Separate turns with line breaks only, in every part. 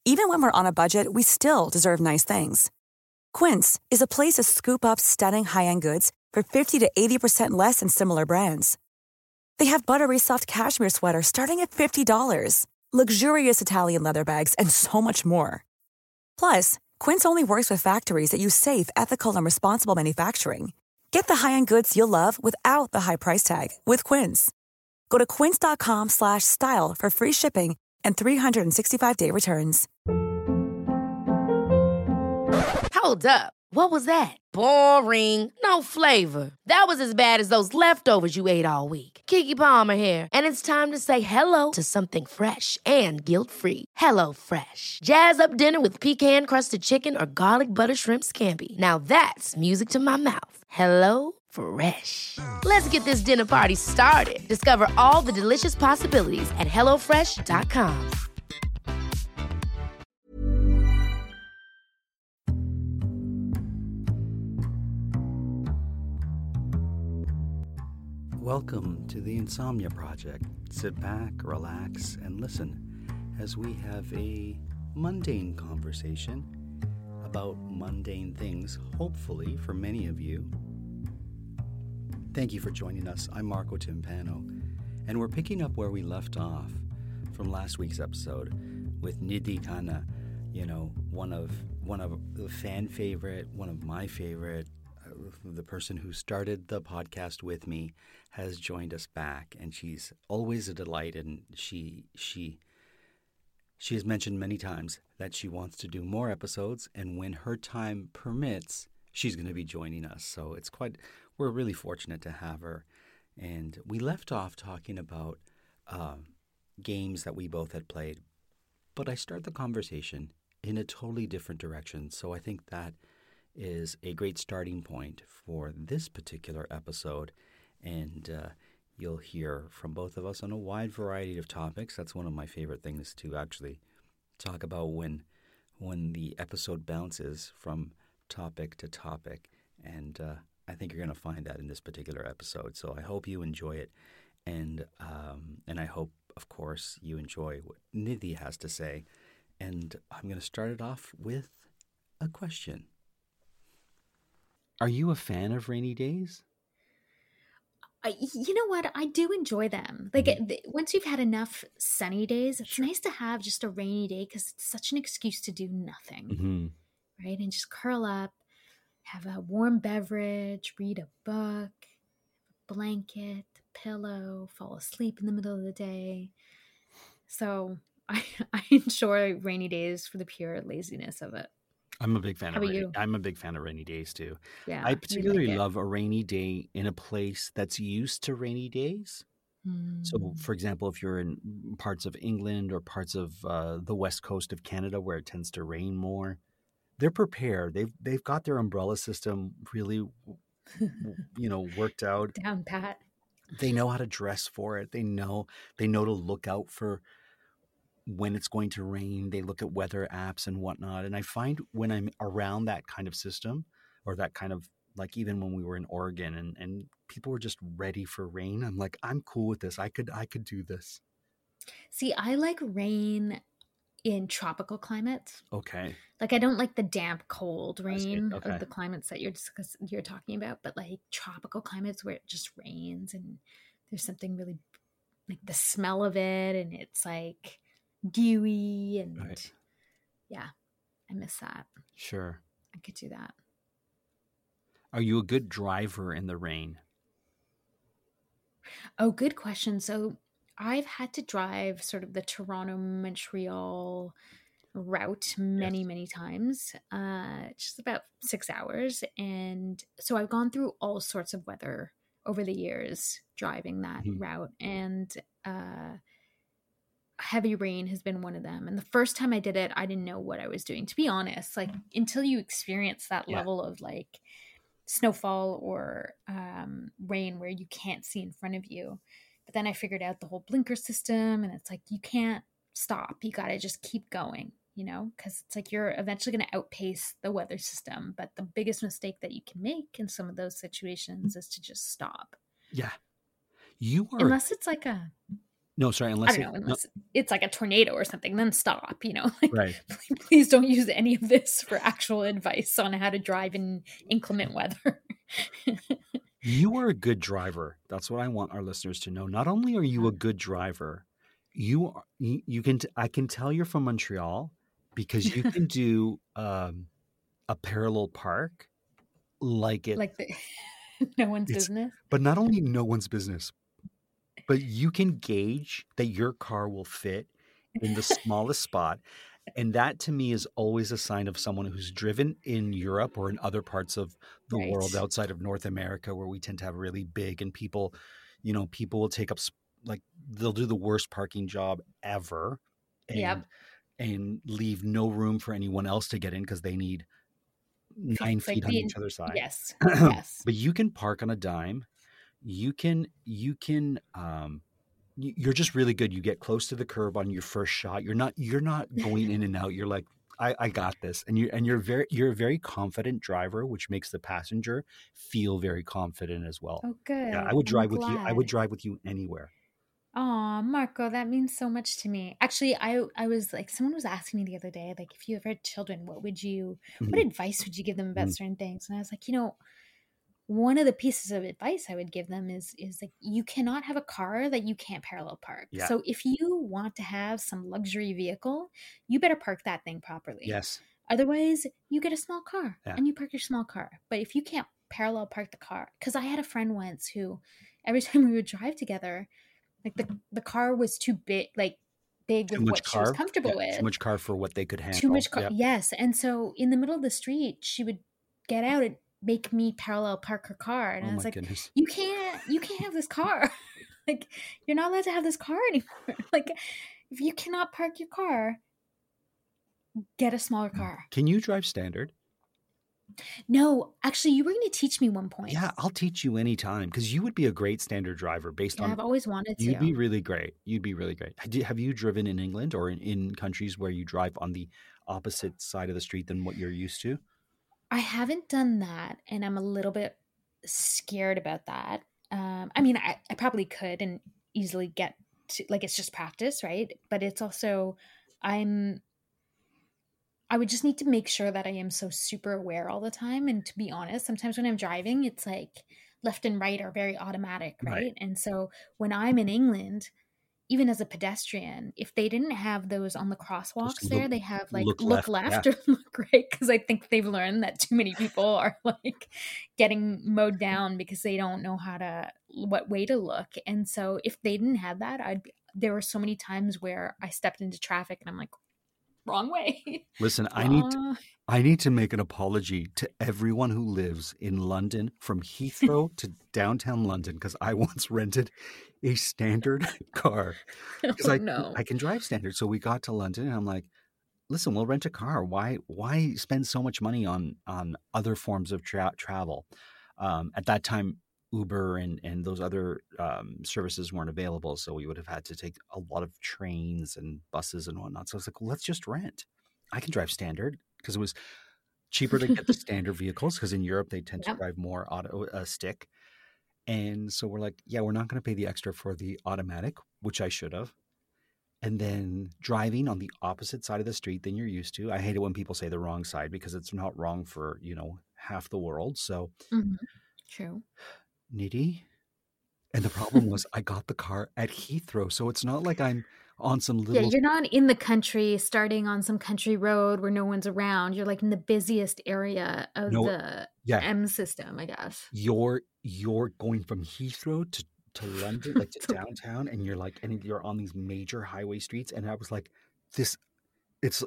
Even when we're on a budget, we still deserve nice things. Quince is a place to scoop up stunning high-end goods for 50 to 80% less than similar brands. They have buttery soft cashmere sweaters starting at $50, luxurious Italian leather bags, and so much more. Plus, Quince only works with factories that use safe, ethical, and responsible manufacturing. Get the high-end goods you'll love without the high price tag with Quince. Go to quince.com/style for free shipping and 365-day returns.
Hold up. What was that? Boring. No flavor. That was as bad as those leftovers you ate all week. Keke Palmer here, and it's time to say hello to something fresh and guilt-free. Hello Fresh. Jazz up dinner with pecan-crusted chicken or garlic butter shrimp scampi. Now that's music to my mouth. Hello Fresh. Let's get this dinner party started. Discover all the delicious possibilities at hellofresh.com.
Welcome to the Insomnia Project. Sit back, relax, and listen as we have a mundane conversation about mundane things, hopefully for many of you. Thank you for joining us. I'm Marco Timpano, and we're picking up where we left off from last week's episode with Nidhi Khanna, one of the fan favorite, one of my favorite. The person who started the podcast with me has joined us back, and she's always a delight. And she has mentioned many times that she wants to do more episodes, and when her time permits, she's going to be joining us. So we're really fortunate to have her. And we left off talking about games that we both had played, but I start the conversation in a totally different direction. So I think that is a great starting point for this particular episode, and you'll hear from both of us on a wide variety of topics. That's one of my favorite things to actually talk about when the episode bounces from topic to topic, and I think you're going to find that in this particular episode. So I hope you enjoy it, and I hope, of course, you enjoy what Nidhi has to say. And I'm going to start it off with a question. Are you a fan of rainy days?
You know what? I do enjoy them. Like once you've had enough sunny days, it's nice to have just a rainy day because it's such an excuse to do nothing, right? And just curl up, have a warm beverage, read a book, a blanket, a pillow, fall asleep in the middle of the day. So I enjoy rainy days for the pure laziness of it.
I'm a big fan
How about you?
I'm a big fan of rainy days too.
Yeah,
I particularly love a rainy day in a place that's used to rainy days. So, for example, if you're in parts of England or parts of the west coast of Canada where it tends to rain more, they're prepared. They've got their umbrella system really, worked out.
Down pat.
They know how to dress for it. They know to look out for when it's going to rain. They look at weather apps and whatnot. And I find when I'm around that kind of system, or that kind of, like, even when we were in Oregon and people were just ready for rain, I'm like, I'm cool with this. I could do this.
See, I like rain in tropical climates.
Okay.
Like I don't like the damp, cold rain
Okay.
of the climates that you're talking about, but like tropical climates where it just rains and there's something really like the smell of it and it's like dewy and yeah, I miss that.
Sure.
I could do that.
Are you a good driver in the rain?
Oh, good question. So I've had to drive sort of the Toronto-Montreal route many times, just about 6 hours. And so I've gone through all sorts of weather over the years driving that route. And heavy rain has been one of them. And the first time I did it, I didn't know what I was doing, to be honest. Like until you experience that level of like snowfall or rain where you can't see in front of you. But then I figured out the whole blinker system, and it's like you can't stop. You got to just keep going, because it's like you're eventually going to outpace the weather system. But the biggest mistake that you can make in some of those situations is to just stop.
Yeah. You are,
unless it's like
No, sorry,
I don't know, unless it's like a tornado or something, then stop, like,
right.
please don't use any of this for actual advice on how to drive in inclement weather.
You are a good driver. That's what I want our listeners to know. Not only are you a good driver, I can tell you're from Montreal because you can do a parallel park like
Like no one's
it's,
business.
but not only no one's business, but you can gauge that your car will fit in the smallest spot. And that to me is always a sign of someone who's driven in Europe or in other parts of the world
Right.
outside of North America, where we tend to have really big and people will take up like they'll do the worst parking job ever
Yep.
and leave no room for anyone else to get in because they need 9
Like
feet on each other side.
yes. Yes.
But you can park on a dime. You can you're just really good. You get close to the curb on your first shot. You're not going in and out. You're like, I got this. And you're a very confident driver, which makes the passenger feel very confident as well.
Oh, good.
Yeah, I would drive
I'm
with you. I would
glad.
drive with you anywhere.
Oh, Marco, that means so much to me. Actually, I was like, someone was asking me the other day, like, if you ever had children, what
Mhm.
advice would you give them about
Mhm.
certain things? And I was like, one of the pieces of advice I would give them is like, you cannot have a car that you can't parallel park.
Yeah.
So if you want to have some luxury vehicle, you better park that thing properly.
Yes.
Otherwise, you get a small car
Yeah.
and you park your small car. But if you can't parallel park the car, because I had a friend once who every time we would drive together, like the car was too big, like big
Too
with
much
what she was
car.
comfortable
Yeah. Too
with.
much car for what they could
Too
handle.
much car.
Yeah.
Yes. And so in the middle of the street, she would get out and make me parallel park her car. And
Oh
I was
my
like,
goodness.
you can't have this car. Like, you're not allowed to have this car anymore. Like, if you cannot park your car, get a smaller car.
Can you drive standard?
No, actually, you were going to teach me one point.
Yeah, I'll teach you anytime because you would be a great standard driver based on.
I've always wanted to.
You'd be really great. You'd be really great. Have you driven in England or in countries where you drive on the opposite side of the street than what you're used to?
I haven't done that, and I'm a little bit scared about that. I mean, I probably could and easily get to, like, it's just practice, right? But it's also, I would just need to make sure that I am so super aware all the time. And to be honest, sometimes when I'm driving, it's like left and right are very automatic, right? And so when I'm in England, even as a pedestrian, if they didn't have those on the crosswalks there, they have like look left
yeah.
or look right, because I think they've learned that too many people are like getting mowed down because they don't know what way to look. And so if they didn't have that, there were so many times where I stepped into traffic and I'm like, wrong way.
Listen, I need to make an apology to everyone who lives in London, from Heathrow to downtown London, because I once rented a standard car because I can drive standard. So we got to London and I'm like, listen, we'll rent a car. Why spend so much money on other forms of travel? At that time, Uber and those other services weren't available. So we would have had to take a lot of trains and buses and whatnot. So I was like, well, let's just rent. I can drive standard because it was cheaper to get the standard vehicles, because in Europe they tend to drive more stick. And so we're like, yeah, we're not going to pay the extra for the automatic, which I should have. And then driving on the opposite side of the street than you're used to. I hate it when people say the wrong side because it's not wrong for, half the world. So
True.
Nitty. And the problem was I got the car at Heathrow. So it's not like I'm on some little...
Yeah, you're not in the country starting on some country road where no one's around. You're like in the busiest area of the M system, I guess.
You're going from Heathrow to London, like to downtown, and you're on these major highway streets. And I was like, it's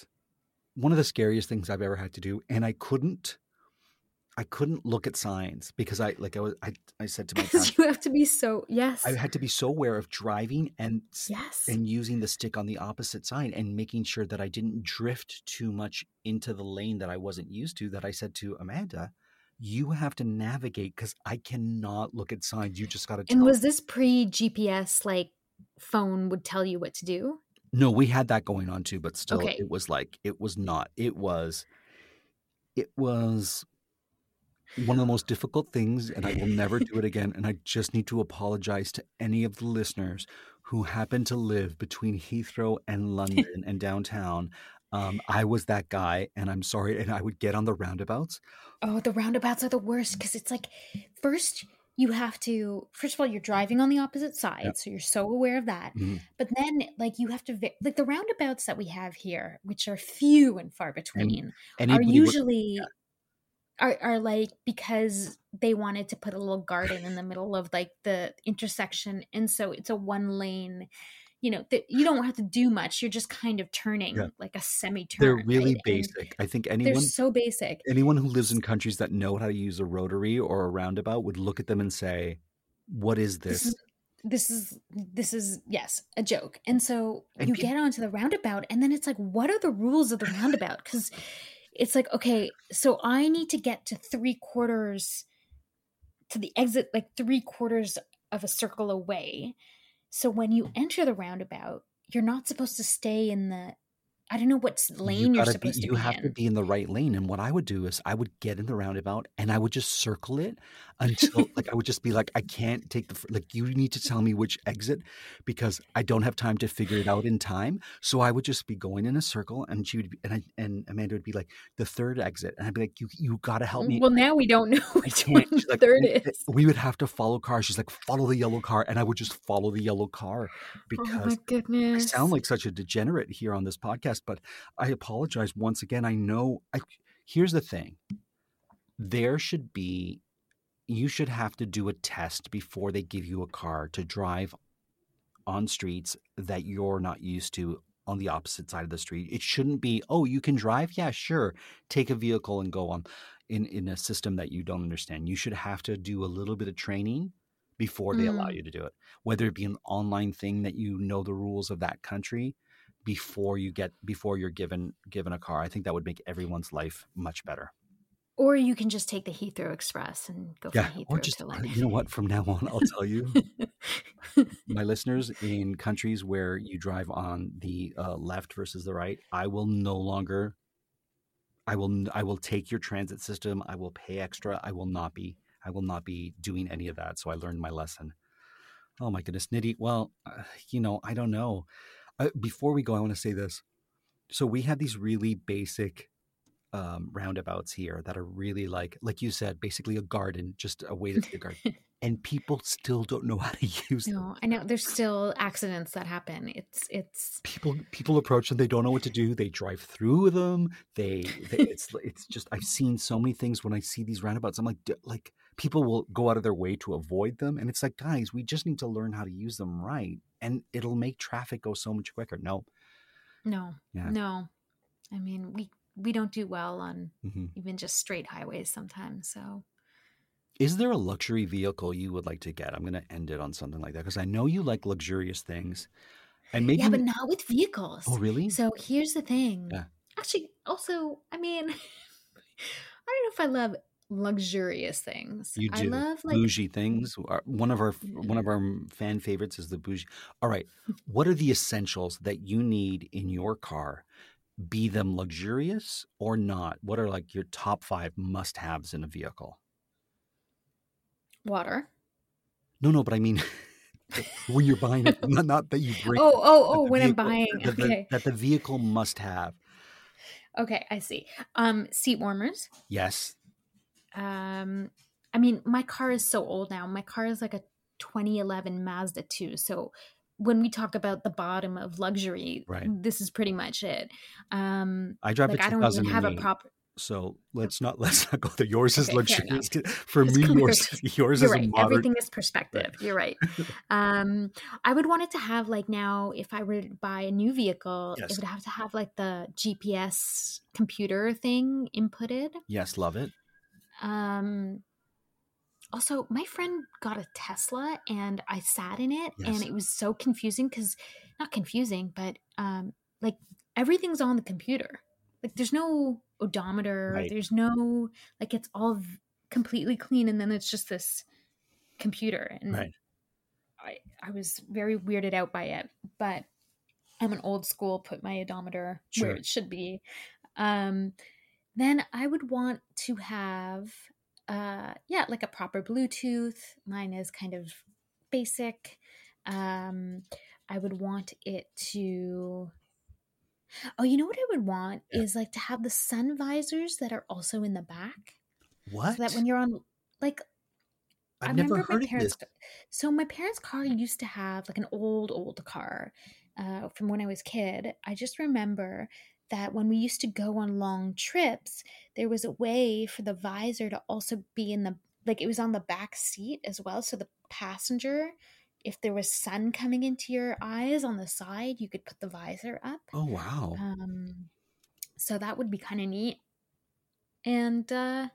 one of the scariest things I've ever had to do. And I couldn't look at signs because I said to my
because you have to be so I
had to be so aware of driving and using the stick on the opposite side and making sure that I didn't drift too much into the lane that I wasn't used to, that I said to Amanda, you have to navigate because I cannot look at signs. You just got to tell.
And was this pre-GPS, like phone would tell you what to do?
No, we had that going on too, but still it was not. It was one of the most difficult things, and I will never do it again. And I just need to apologize to any of the listeners who happen to live between Heathrow and London and downtown. I was that guy, and I'm sorry. And I would get on the roundabouts.
Oh, the roundabouts are the worst because it's like first of all, you're driving on the opposite side,
Yep.
so you're so aware of that.
Mhm.
But then, like, you have to like the roundabouts that we have here, which are few and far
And
between, are
anybody would,
usually are like because they wanted to put a little garden in the middle of like the intersection, and so it's a one lane. You don't have to do much. You're just kind of
yeah,
turning like a
they're
semi-turn,
really
right? And
basic. I think
they're so basic.
anyone who lives in countries that know how to use a rotary or a roundabout would look at them and say, "What is
This
this?"
is this is yes, a joke. And so
And
you
people,
get onto the roundabout, and then it's like, what are the rules of the roundabout? Because it's like, okay, so I need to get to 3/4 to the exit, like 3/4 of a circle away. So when you enter the roundabout, you're not supposed to stay in the, I don't know what lane you're supposed to
you
be
have to
in.
be in the right lane. And what I would do is I would get in the roundabout and I would just circle it until like I would just be like, I can't take like you need to tell me which exit because I don't have time to figure it out in time. So I would just be going in a circle and she would be, and Amanda would be like, the third exit. And I'd be like, you got to help me.
Well, now we don't know
I
which
can't.
one
She's like,
third is.
we would have to follow cars. She's like, follow the yellow car. And I would just follow the yellow car
Oh
because
my
I
goodness.
sound like such a degenerate here on this podcast, but I apologize once again. I know here's the thing. You should have to do a test before they give you a car to drive on streets that you're not used to on the opposite side of the street. It shouldn't be, oh, you can drive? Yeah, sure. Take a vehicle and go on in a system that you don't understand. You should have to do a little bit of training before they allow you to do it, whether it be an online thing that you know the rules of that country before you're given a car. I think that would make everyone's life much better.
Or you can just take the Heathrow Express and go from
Yeah, or
Heathrow
just
to London.
you know what? From now on, I'll tell you, my listeners, in countries where you drive on the left versus the right, I will no longer. I will take your transit system. I will pay extra. I will not be doing any of that. So I learned my lesson. Oh my goodness, Nidhi. Well, I don't know. Before we go, I want to say this. So we have these really basic roundabouts here that are really like you said, basically a garden, just a way to see a garden. And people still don't know how to use them.
No, I know there's still accidents that happen. It's
People approach them, they don't know what to do. They drive through them. It's just I've seen so many things when I see these roundabouts. I'm like people will go out of their way to avoid them, and it's like, guys, we just need to learn how to use them right, and it'll make traffic go so much quicker. No. Yeah.
No. I mean, we don't do well on
Mm-hmm.
even just straight highways sometimes. So
Is there a luxury vehicle you would like to get? I'm going to end it on something like that because I know you like luxurious things. And maybe
yeah, but not with vehicles.
Oh, really?
So here's the thing.
Yeah.
Actually, also, I mean, I don't know if I love luxurious things.
You do.
I love like
Bougie things. One of our fan favorites is the bougie. All right. What are the essentials that you need in your car? Be them luxurious or not? What are like your top 5 must-haves in a vehicle?
water.
No, but I mean when you're buying it, not that you bring.
Oh,
that the
when I'm
vehicle-
buying. Okay.
that the vehicle must have.
Okay, I see. Seat warmers.
Yes.
I mean, my car is so old now. My car is like a 2011 Mazda 2. So when we talk about the bottom of luxury,
Right.
this is pretty much it.
I drive
Like
a
I don't even have a
2008.
proper.
So let's not go there. Yours is
Okay, fair
luxurious.
enough.
For
It's
me,
clear.
yours
You're
is a
right.
modern.
Everything is perspective. You're right. I would want it to have like now, if I were to buy a new vehicle,
Yes.
it would have to have like the GPS computer thing inputted.
Yes, love it.
Also, my friend got a Tesla and I sat in it
Yes.
and it was so confusing because not confusing, but like everything's on the computer. Like there's no odometer,
Right.
there's no like it's all completely clean and then it's just this computer. And
Right.
I was very weirded out by it, but I'm an old school, put my odometer
Sure.
where it should be. Then I would want to have like a proper Bluetooth. Mine is kind of basic. I would want it to, oh, you know what I would want
Yeah.
is like to have the sun visors that are also in the back.
What?
So that when you're on, like, I
I've never
remember my
heard of
parents.
this.
So my parents' car used to have like an old car from when I was a kid. I just remember that when we used to go on long trips, there was a way for the visor to also be in the, like, it was on the back seat as well. So the passenger, if there was sun coming into your eyes on the side, you could put the visor up.
Oh, wow.
So that would be kind of neat. And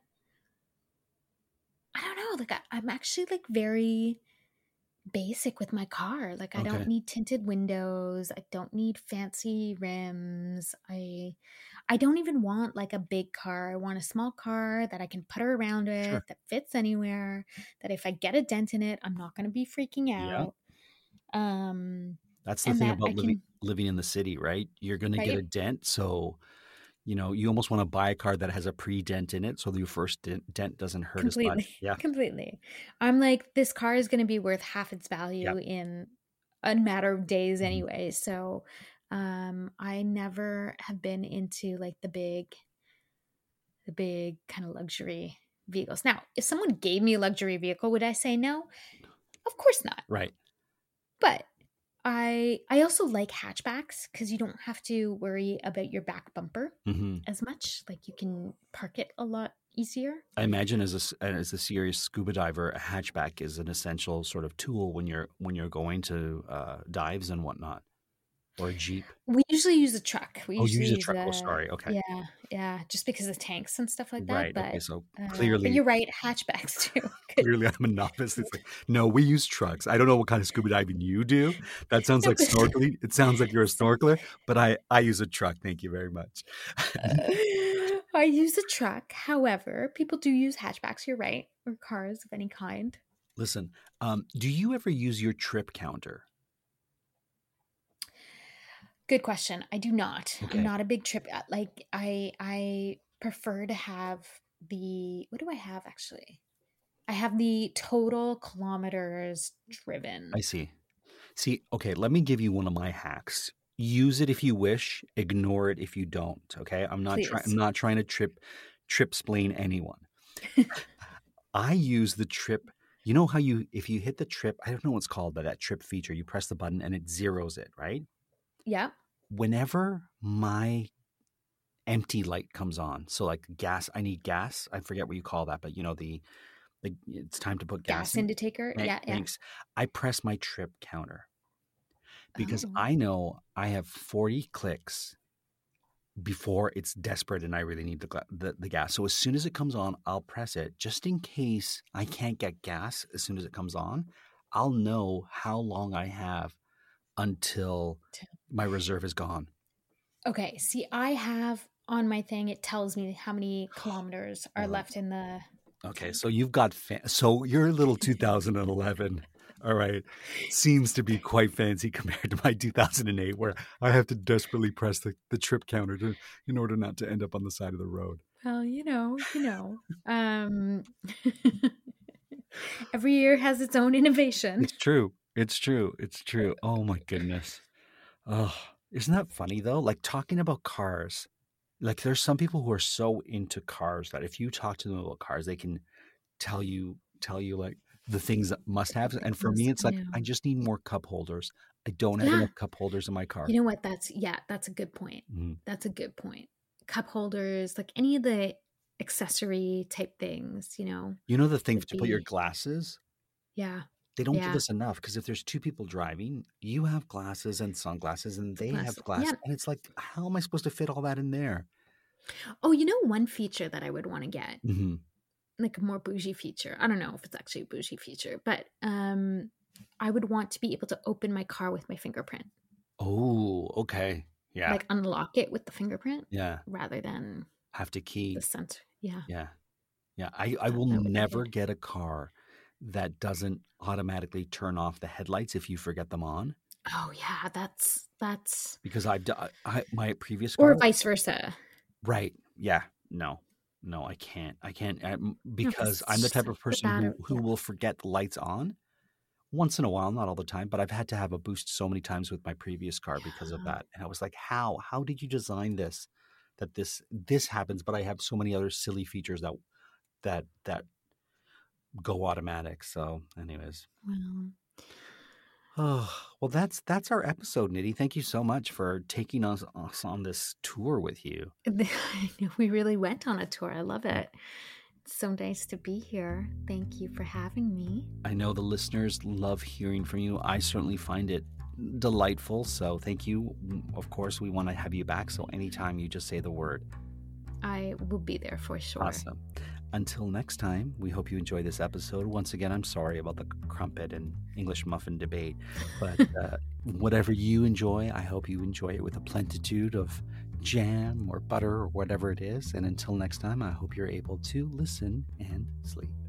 I don't know, like I'm actually like very basic with my car. Like I
Okay.
don't need tinted windows. I don't need fancy rims. I don't even want like a big car. I want a small car that I can putter around with,
Sure.
that fits anywhere, that if I get a dent in it, I'm not going to be freaking
Yeah.
out.
That's the
And
thing
that
about
I can,
living in the city, right? You're going to get a
right?
dent. So, you know, you almost want to buy a car that has a pre-dent in it so your first dent doesn't hurt as much.
Completely.
Yeah.
Completely. I'm like, this car is going to be worth half its
Yeah.
value in a matter of days
Mhm.
anyway. So I never have been into like the big kind of luxury vehicles. Now, if someone gave me a luxury vehicle, would I say no? Of course not.
Right.
But I also like hatchbacks because you don't have to worry about your back bumper
hmm
as much. Like you can park it a lot easier.
I imagine as a serious scuba diver, a hatchback is an essential sort of tool when you're going to dives and whatnot, or a Jeep.
We usually use a truck. We
Oh, you
usually
use a
use
truck. Oh, sorry. Okay.
yeah, just because of tanks and stuff like that.
Right. Okay.
But
So
but
clearly,
you're right, hatchbacks too. Good.
clearly, I'm a novice. It's like, no, we use trucks. I don't know what kind of scuba diving you do. That sounds
No,
like
but-
snorkeling. It sounds like you're a snorkeler, but I use a truck. Thank you very much.
I use a truck. However, people do use hatchbacks. You're right, or cars of any kind.
Listen, do you ever use your trip counter?
Good question. I do not.
Okay.
I'm not a big trip. Like I prefer to have the, what do I have actually? I have the total kilometers driven.
I see. See, okay, let me give you one of my hacks. Use it if you wish, ignore it if you don't. Okay, I'm not
Please.
I'm not trying to trip splain anyone. I use the trip. You know how if you hit the trip, I don't know what's called, but that trip feature, you press the button and it zeroes it, right?
Yeah.
Whenever my empty light comes on, so like gas, I need gas. I forget what you call that, but you know it's time to put gas
Gas
in.
indicator. Yeah.
Thanks. I press my trip counter because
Oh.
I know I have 40 clicks before it's desperate and I really need the gas. So as soon as it comes on, I'll press it just in case I can't get gas as soon as it comes on. I'll know how long I have until my reserve is gone.
Okay. See, I have on my thing, it tells me how many kilometers are left in the.
Okay, so you've got so your little 2011, all right, seems to be quite fancy compared to my 2008, where I have to desperately press the trip counter in order not to end up on the side of the road.
Well, you know. Every year has its own innovation.
It's true. It's true. It's true. Oh my goodness. Oh, isn't that funny though? Like talking about cars. Like there's some people who are so into cars that if you talk to them about cars, they can tell you like the things that must have. And for me, it's like, I just need more cup holders. I don't have enough cup holders in my car.
You know what? That's a good point.
Mhm.
That's a good point. Cup holders, like any of the accessory type things, you know.
You know the thing
would
to put your
be-
glasses?
Yeah.
They don't give
Yeah.
us enough because if there's two people driving, you have glasses and sunglasses and they have
Glasses.
glasses.
Yeah.
And it's like, how am I supposed to fit all that in there?
Oh, you know, one feature that I would want to get,
Mm-hmm.
like a more bougie feature. I don't know if it's actually a bougie feature, but I would want to be able to open my car with my fingerprint.
Oh, okay. Yeah.
Like unlock it with the fingerprint
Yeah.
rather than
Have to key.
the sensor. Yeah.
Yeah. Yeah. I will
that would be
never
good.
get a car that doesn't automatically turn off the headlights if you forget them on.
Oh yeah, that's
Because my previous
or
car.
vice versa.
Right. Yeah. No. No, I can't.
No, 'cause
Because I'm
it's
the
just
type
like
of
the
person
battery.
who will forget the lights on once in a while, not all the time, but I've had to have a boost so many times with my previous car because of
Yeah.
that. And I was like, how did you design this, that this happens, but I have so many other silly features that go automatic. So anyways.
Well,
Oh, well, that's our episode, Nitty. Thank you so much for taking us on this tour with you.
I know we really went on a tour. I love it. It's so nice to be here. Thank you for having me.
I know the listeners love hearing from you. I certainly find it delightful. So thank you. Of course, we want to have you back. So anytime you just say the word.
I will be there for sure.
Awesome. Until next time, we hope you enjoy this episode. Once again, I'm sorry about the crumpet and English muffin debate, but whatever you enjoy, I hope you enjoy it with a plenitude of jam or butter or whatever it is. And until next time, I hope you're able to listen and sleep.